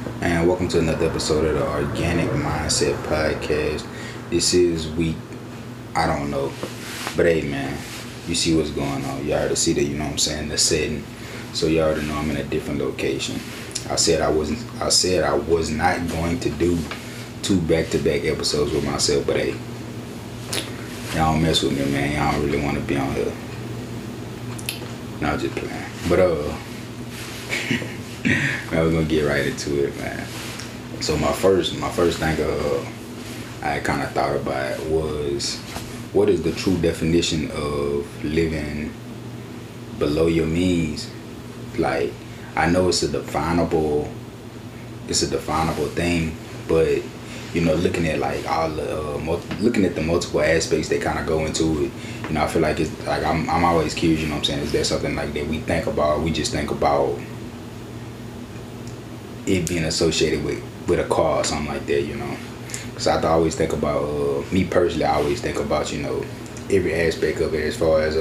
And welcome to another episode of the Organic Mindset Podcast. This is week, I don't know, but hey man, you see what's going on. You already see that, you know what I'm saying, the setting. So you already know I'm in a different location. I said I was not going to do two back-to-back episodes with myself, but hey, y'all don't mess with me, man. Y'all don't really want to be on here. No, I'm just playing. But man, we're gonna get right into it, man. So my first thing I kind of thought about was, what is the true definition of living below your means? Like, I know it's a definable thing, but you know, looking at like all the looking at the multiple aspects that kind of go into it, you know, I feel like it's like I'm always curious, you know what I'm saying? Is there something like that we think about? We just think about it being associated with a car or something like that, you know. Because I always think about, me personally, I always think about, you know, every aspect of it as far as,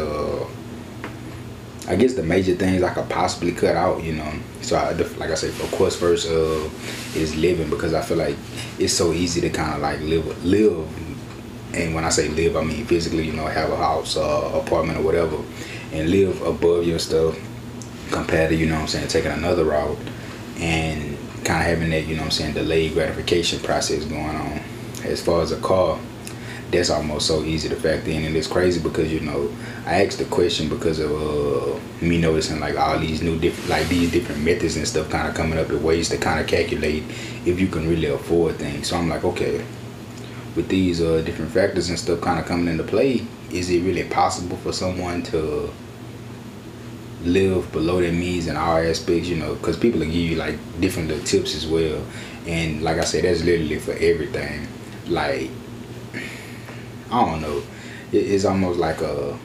I guess the major things I could possibly cut out, you know. So, like I said, of course, first is living, because I feel like it's so easy to kind of like live. And when I say live, I mean physically, you know, have a house, apartment or whatever, and live above your stuff compared to, you know what I'm saying, taking another route and kind of having that, you know what I'm saying, delayed gratification process going on. As far as a car, that's almost so easy to factor in, and it's crazy because, you know, I asked the question because of me noticing like all these new these different methods and stuff kind of coming up with ways to kind of calculate if you can really afford things. So I'm like, okay, with these different factors and stuff kind of coming into play, is it really possible for someone to live below their means in all aspects, you know? Because people will give you like different little tips as well, and like I said, that's literally for everything. Like, I don't know, it's almost like a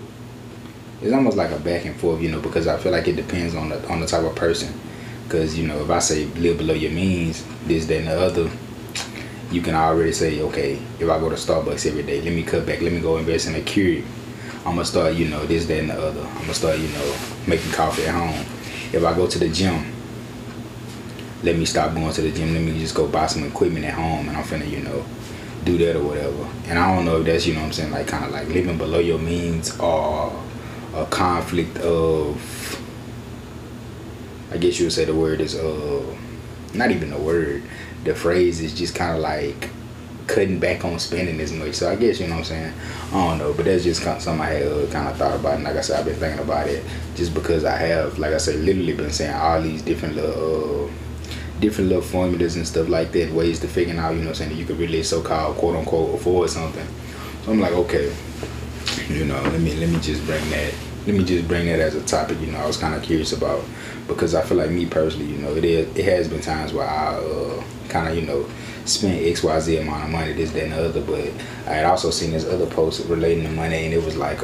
back and forth, you know, because I feel like it depends on the type of person. Because, you know, if I say live below your means, this, that, and the other, you can already say, okay, if I go to Starbucks every day, let me cut back, let me go invest in a Keurig. I'm gonna start, you know, this, that, and the other. I'm gonna start, you know, making coffee at home. If I go to the gym, let me stop going to the gym. Let me just go buy some equipment at home, and I'm finna, you know, do that or whatever. And I don't know if that's, you know what I'm saying, like kind of like living below your means, or a conflict of, I guess you would say the word is, not even the word, the phrase is just kind of like cutting back on spending as much. So I guess, you know what I'm saying, I don't know, but that's just something I had kind of thought about. And like I said, I've been thinking about it just because I have, like I said, literally been saying all these different little formulas and stuff like that, ways to figuring out, you know what I'm saying, that you could really so-called quote unquote afford something. So I'm like, okay, you know, let me just bring that as a topic, you know, I was kind of curious about, because I feel like me personally, you know, it has been times where I kind of, you know, spent XYZ amount of money, this, that, and the other. But I had also seen this other post relating to money, and it was like,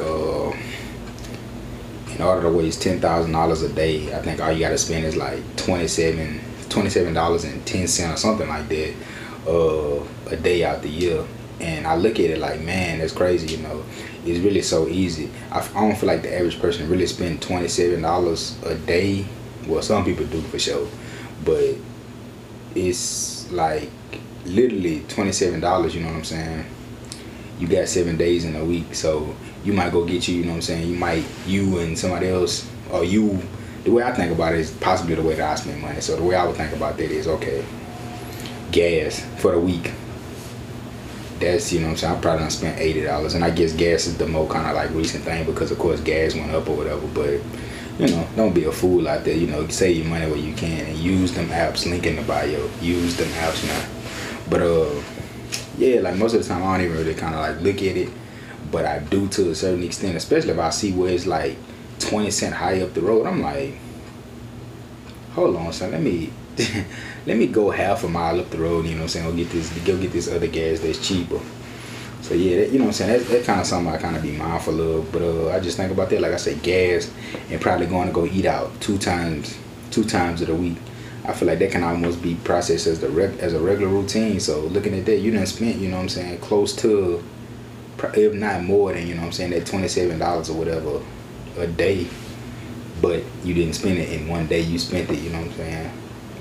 in order to waste $10,000 a day, I think all you gotta spend is like $27.10 or something like that a day out the year. And I look at it like, man, that's crazy, you know. It's really so easy. I don't feel like the average person really spend $27 a day. Well, some people do for sure, but it's like literally $27, you know what I'm saying? You got 7 days in a week, so you might go get you know what I'm saying, you and somebody else, or you, the way I think about it is possibly the way that I spend money. So the way I would think about that is, okay, gas for the week, that's, you know what I'm saying, I probably done spent $80, and I guess gas is the more kind of like recent thing, because of course gas went up or whatever. But you know, don't be a fool out there, you know, save your money where you can, and use them apps, link in the bio, use them apps, you know. But yeah, like most of the time I don't even really kind of like look at it, but I do to a certain extent, especially if I see where it's like 20 cents high up the road. I'm like, hold on, son, let me go half a mile up the road, you know what I'm saying, go get this other gas that's cheaper. So yeah, you know what I'm saying, that kind of something I kind of be mindful of. But I just think about that, like I say, gas, and probably going to go eat out two times of the week. I feel like that can almost be processed as a regular routine. So looking at that, you done spent, you know what I'm saying, close to, if not more than, you know what I'm saying, that $27 or whatever a day. But you didn't spend it in one day, you spent it, you know what I'm saying,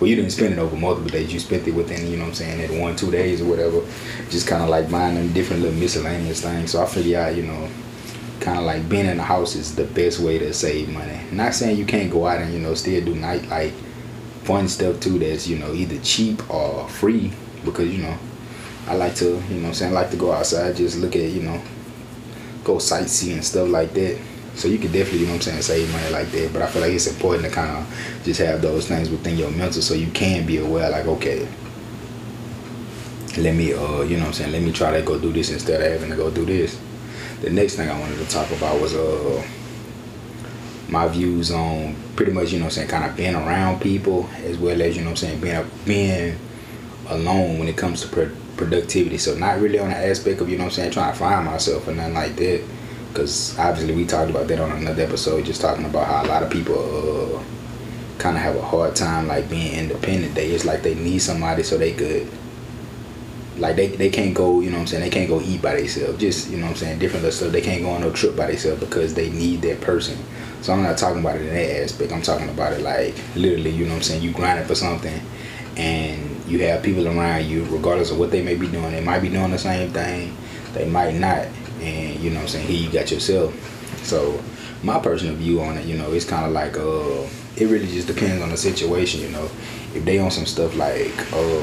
well, you didn't spend it over multiple days. You spent it within, you know what I'm saying, that 1-2 days or whatever. Just kind of like buying them different little miscellaneous things. So I figure out, you know, kind of like being in the house is the best way to save money. Not saying you can't go out and, you know, still do night like fun stuff too that's, you know, either cheap or free, because, you know, I like to, you know what I'm saying, I like to go outside, just look at, you know, go sightseeing and stuff like that. So you can definitely, you know what I'm saying, save money like that. But I feel like it's important to kind of just have those things within your mental so you can be aware, like, okay, let me, you know what I'm saying, let me try to go do this instead of having to go do this. The next thing I wanted to talk about was my views on pretty much, you know what I'm saying, kind of being around people, as well as, you know what I'm saying, being alone when it comes to productivity. So not really on the aspect of, you know what I'm saying, trying to find myself or nothing like that, because obviously we talked about that on another episode, just talking about how a lot of people kind of have a hard time like being independent. It's like they need somebody so they could, like, they can't go, you know what I'm saying, they can't go eat by themselves, just, you know what I'm saying, different little stuff. They can't go on no trip by themselves because they need that person. So I'm not talking about it in that aspect. I'm talking about it like literally, you know what I'm saying, you grinding for something and you have people around you, regardless of what they may be doing. They might be doing the same thing, they might not, and you know what I'm saying, here you got yourself. So my personal view on it, you know, it's kind of like it really just depends on the situation. You know, if they on some stuff like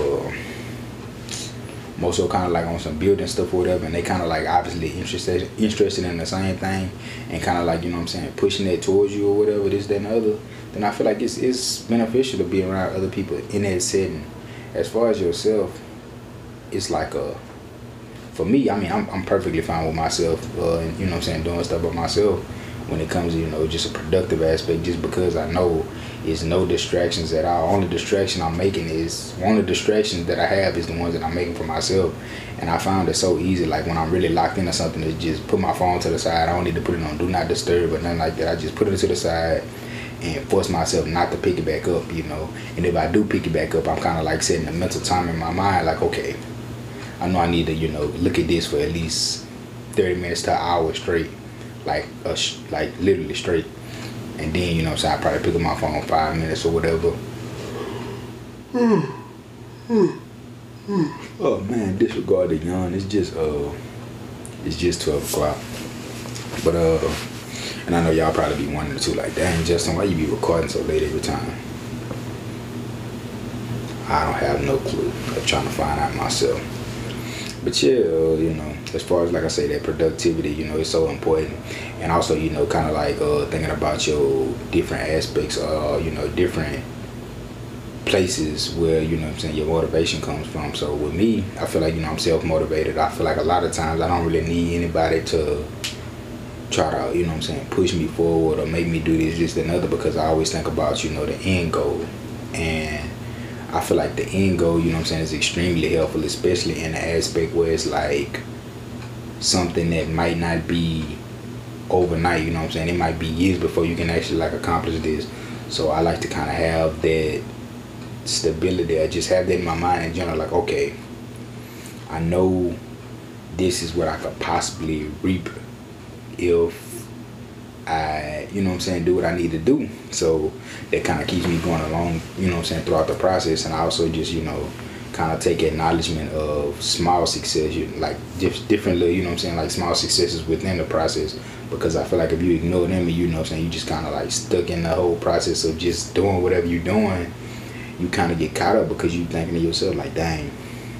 more so kind of like on some building stuff or whatever, and they kind of like obviously interested in the same thing, and kind of like, you know what I'm saying, pushing that towards you or whatever, this, that, and the other, then I feel like it's beneficial to be around other people in that setting. As far as yourself, it's like for me, I mean, I'm perfectly fine with myself, and you know what I'm saying, doing stuff by myself when it comes to, you know, just a productive aspect, just because I know it's no distractions at all. Only distraction I'm making is, one of the distractions that I have is the ones that I'm making for myself. And I found it so easy, like when I'm really locked into something, to just put my phone to the side. I don't need to put it on do not disturb or nothing like that. I just put it to the side and force myself not to pick it back up, you know. And if I do pick it back up, I'm kind of like setting a mental time in my mind, like, okay, I know I need to, you know, look at this for at least 30 minutes to an hour straight, like literally straight. And then, you know what I'm saying, I probably pick up my phone 5 minutes or whatever. Oh man, disregard the yawn. It's just 12 o'clock. But and I know y'all probably be wondering too, like, dang Justin, why you be recording so late every time? I don't have no clue. I'm trying to find out myself. But yeah, you know, as far as, like I say, that productivity, you know, it's so important. And also, you know, kind of like thinking about your different aspects, you know, different places where, you know what I'm saying, your motivation comes from. So with me, I feel like, you know, I'm self-motivated. I feel like a lot of times I don't really need anybody to try to, you know what I'm saying, push me forward or make me do this, and other, because I always think about, you know, the end goal. And I feel like the end goal, you know what I'm saying, is extremely helpful, especially in the aspect where it's like something that might not be overnight, you know what I'm saying. It might be years before you can actually like accomplish this. So I like to kind of have that stability. I just have that in my mind in general, like, okay, I know this is what I could possibly reap if I, you know what I'm saying, do what I need to do. So that kind of keeps me going along, you know what I'm saying, throughout the process. And I also just, you know, kind of take acknowledgement of small success, like different little, you know what I'm saying, like small successes within the process. Because I feel like if you ignore them, and you know what I'm saying, you just kind of like stuck in the whole process of just doing whatever you're doing, you kind of get caught up because you thinking to yourself like, dang,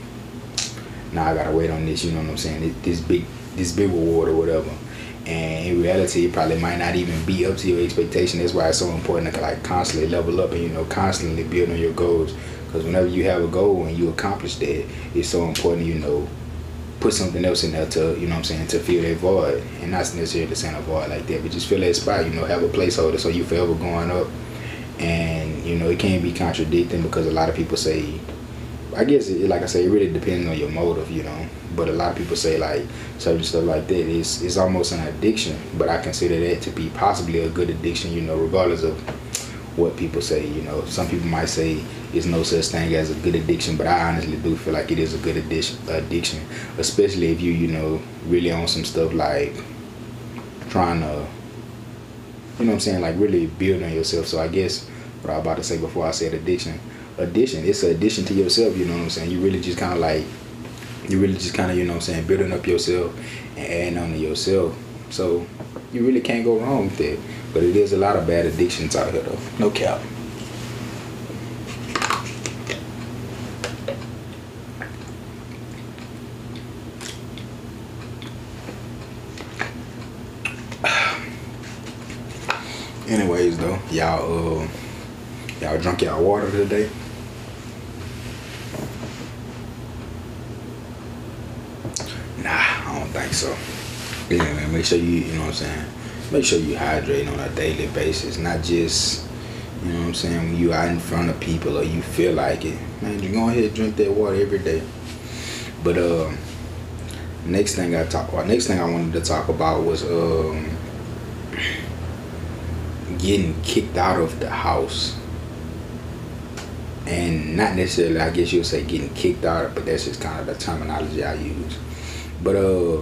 now I gotta wait on this, you know what I'm saying, this big reward or whatever. And in reality, it probably might not even be up to your expectation. That's why it's so important to like constantly level up and, you know, constantly build on your goals. Because whenever you have a goal and you accomplish that, it's so important, you know, put something else in there to, you know what I'm saying, to fill that void. And not necessarily saying a void like that, but just fill that spot, you know, have a placeholder so you forever going up. And, you know, it can't be contradicting, because a lot of people say, I guess, like I say, it really depends on your motive, you know. But a lot of people say like certain stuff like that it's almost an addiction. But I consider that to be possibly a good addiction, you know, regardless of what people say. You know, some people might say there's no such thing as a good addiction, but I honestly do feel like it is a good addiction, especially if you know, really on some stuff like trying to, you know what I'm saying, like really build on yourself. So I guess what I was about to say before I said addiction. Addiction, it's an addition to yourself, you know what I'm saying? You really just kind of like, you really just kind of, you know what I'm saying, building up yourself and adding on to yourself. So you really can't go wrong with that. But it is a lot of bad addictions out here though. No cap. Anyways though, y'all drunk y'all water today? Nah, I don't think so. Yeah, man, make sure you know what I'm saying, make sure you hydrate on a daily basis, not just, you know what I'm saying, when you out in front of people or you feel like it. Man, you go ahead and drink that water every day. But next thing I wanted to talk about was getting kicked out of the house. And not necessarily, I guess you would say getting kicked out, but that's just kind of the terminology I use. But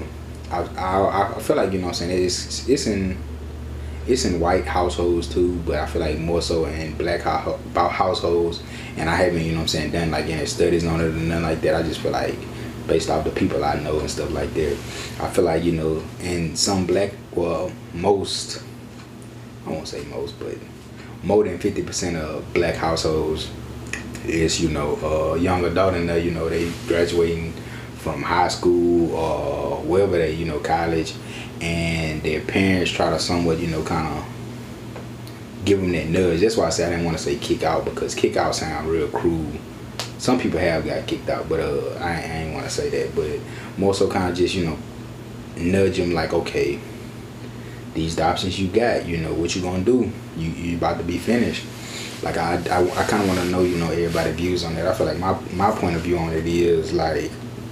I feel like, you know what I'm saying, it's in white households too, but I feel like more so in black households. And I haven't, you know what I'm saying, done like any studies on it or nothing like that. I just feel like based off the people I know and stuff like that, I feel like, you know, in some most, I won't say most, but more than 50% of black households is, you know, a young adult in there, you know, they graduating from high school or wherever they, you know, college, and their parents try to somewhat, you know, kind of give them that nudge. That's why I say I didn't want to say kick out, because kick out sound real cruel. Some people have got kicked out, but I ain't want to say that, but more so kind of just, you know, nudge them like, okay, these the options you got, you know, what you gonna do? You about to be finished. Like I kind of want to know, you know, everybody's views on that. I feel like my point of view on it is like,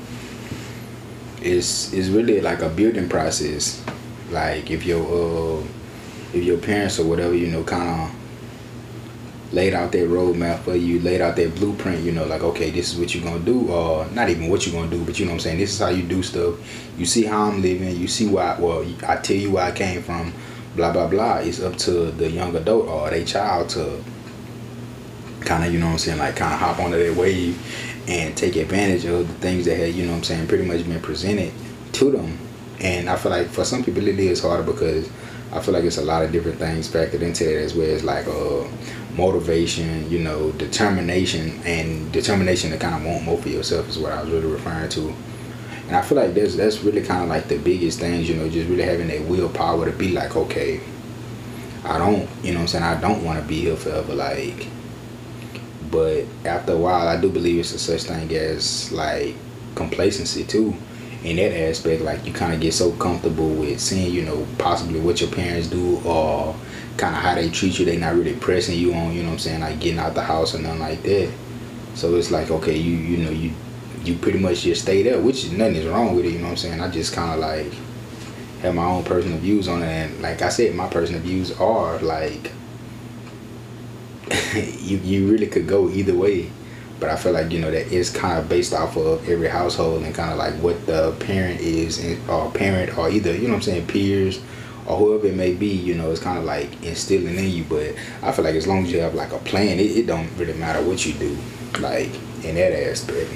it's really like a building process. Like if your parents or whatever, you know, kind of laid out their roadmap for you, laid out their blueprint, you know, like, okay, this is what you're gonna do, or not even what you're gonna do, but you know what I'm saying, this is how you do stuff. You see how I'm living, you see why, well, I tell you where I came from, blah blah blah. It's up to the young adult or their child to kind of, you know what I'm saying, like kind of hop onto their wave and take advantage of the things that had, you know what I'm saying, pretty much been presented to them. And I feel like for some people it is harder, because I feel like it's a lot of different things factored into it, as well as like motivation, you know, determination to kind of want more for yourself is what I was really referring to. And I feel like that's really kind of like the biggest things, you know, just really having that willpower to be like, okay, I don't, you know what I'm saying, I don't want to be here forever, like. But after a while, I do believe it's a such thing as like complacency too. In that aspect, like you kind of get so comfortable with seeing, you know, possibly what your parents do or kind of how they treat you. They not really pressing you on, you know what I'm saying, like getting out the house or nothing like that. So it's like, okay, you know, you pretty much just stay there, which nothing is wrong with it, you know what I'm saying. I just kind of like have my own personal views on it, and like I said, my personal views are like you really could go either way. But I feel like, you know, that it's kind of based off of every household and kind of like what the parent is, or parent, or either, you know what I'm saying, peers or whoever it may be, you know, it's kind of like instilling in you. But I feel like as long as you have like a plan, it don't really matter what you do, like in that aspect.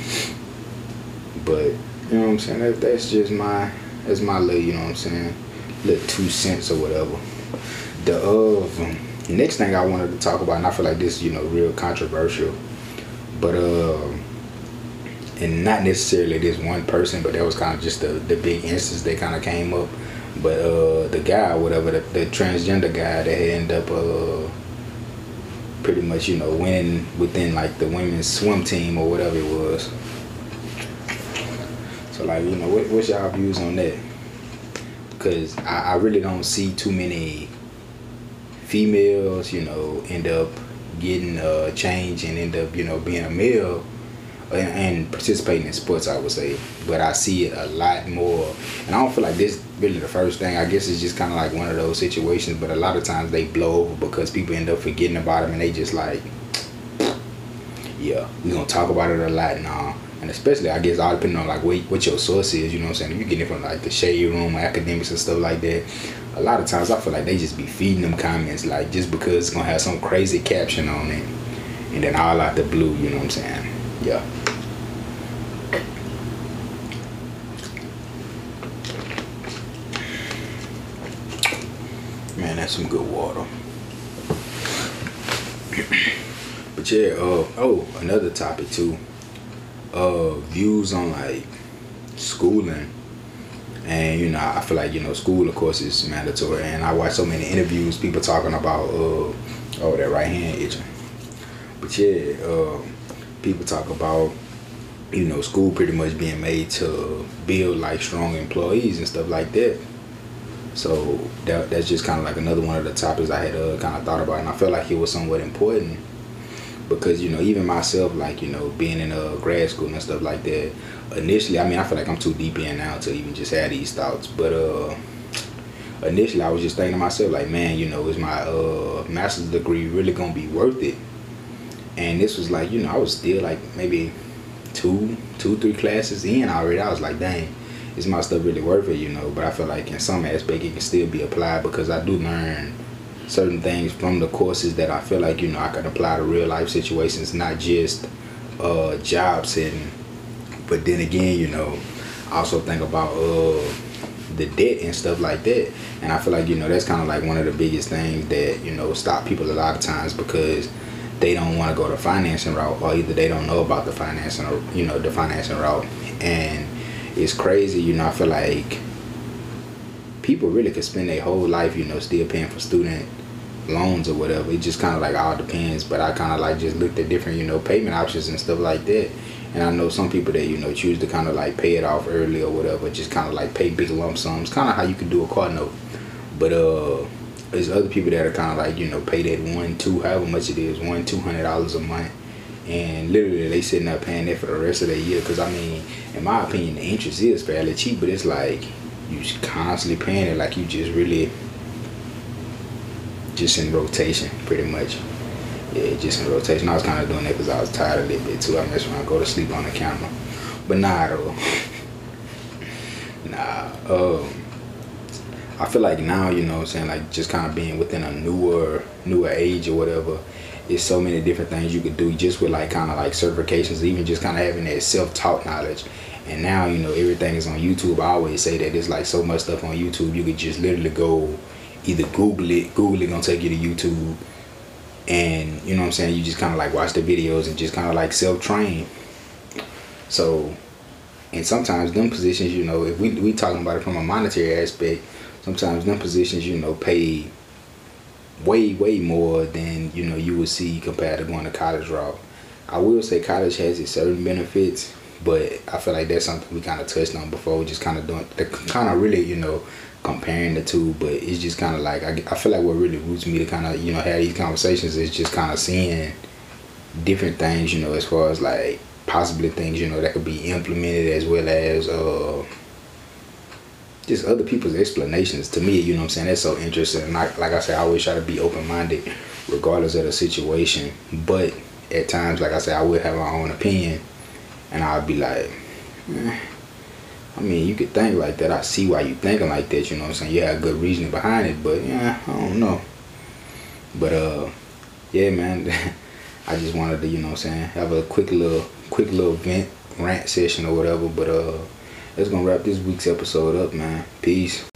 But you know what I'm saying, that's just my little, you know what I'm saying, little 2 cents or whatever. The next thing I wanted to talk about, and I feel like this is, you know, real controversial, but and not necessarily this one person, but that was kind of just the big instance that kind of came up. But the guy, whatever, the transgender guy that had ended up pretty much, you know, winning within like the women's swim team or whatever it was. So like, you know, what's y'all views on that? Because I really don't see too many females, you know, end up getting change and end up, you know, being a male and participating in sports, I would say. But I see it a lot more, and I don't feel like this really the first thing. I guess it's just kind of like one of those situations, but a lot of times they blow over because people end up forgetting about them, and they just like, yeah, we gonna talk about it a lot now. And especially, I guess, all depending on like what your source is. You know what I'm saying? If you get it from like the shade room or academics and stuff like that, a lot of times I feel like they just be feeding them comments like just because it's gonna have some crazy caption on it, and then all out the blue. You know what I'm saying? Yeah. Man, that's some good water. But yeah, another topic too. Views on like schooling, and you know, I feel like, you know, school of course is mandatory, and I watch so many interviews, people talking about that right hand itching. But yeah, people talk about, you know, school pretty much being made to build like strong employees and stuff like that. So that's just kind of like another one of the topics I had kind of thought about, and I felt like it was somewhat important because, you know, even myself, like, you know, being in grad school and stuff like that, initially, I mean, I feel like I'm too deep in now to even just have these thoughts, but initially I was just thinking to myself like, man, you know, is my master's degree really gonna be worth it? And this was like, you know, I was still like maybe two, 3 classes in already. I was like, dang, is my stuff really worth it, you know? But I feel like in some aspect it can still be applied because I do learn certain things from the courses that I feel like, you know, I can apply to real life situations, not just job setting. But then again, you know, I also think about the debt and stuff like that, and I feel like, you know, that's kind of like one of the biggest things that, you know, stop people a lot of times because they don't want to go the financing route, or either they don't know about the financing, or, you know, the financing route. And it's crazy, you know, I feel like people really could spend their whole life, you know, still paying for student loans or whatever. It just kind of like all depends, but I kind of like just looked at different, you know, payment options and stuff like that. And I know some people that, you know, choose to kind of like pay it off early or whatever, just kind of like pay big lump sums, kind of how you could do a car note. But there's other people that are kind of like, you know, pay that however much it is, $200 a month, and literally they sitting up paying that for the rest of the year. Because I mean, in my opinion, the interest is fairly cheap, but it's like you constantly paying it, like you just really just in rotation, pretty much. Yeah, just in rotation. I was kind of doing that because I was tired a little bit too. I mess around, go to sleep on the camera. But nah, though. I feel like now, you know what I'm saying, like just kind of being within a newer age or whatever, it's so many different things you could do just with like kind of like certifications, even just kind of having that self-taught knowledge. And now, you know, everything is on YouTube. I always say that there's like so much stuff on YouTube. You could just literally go either Google it gonna take you to YouTube, and you know what I'm saying, you just kind of like watch the videos and just kind of like self-train. So, and sometimes them positions, you know, if we talking about it from a monetary aspect, sometimes them positions, you know, pay way more than, you know, you would see compared to going to college route. I will say college has its certain benefits, but I feel like that's something we kind of touched on before, just kind of doing, kind of really, you know, comparing the two. But it's just kind of like, I feel like what really roots me to kind of, you know, have these conversations is just kind of seeing different things, you know, as far as like possibly things, you know, that could be implemented, as well as just other people's explanations. To me, you know what I'm saying, that's so interesting. And like I said, I always try to be open-minded regardless of the situation, but at times, like I said, I will have my own opinion, and I'll be like, I mean, you could think like that. I see why you thinking like that, you know what I'm saying? You have good reasoning behind it, but yeah, I don't know. But yeah, man, I just wanted to, you know what I'm saying, have a quick little rant session or whatever. But that's gonna wrap this week's episode up, man. Peace.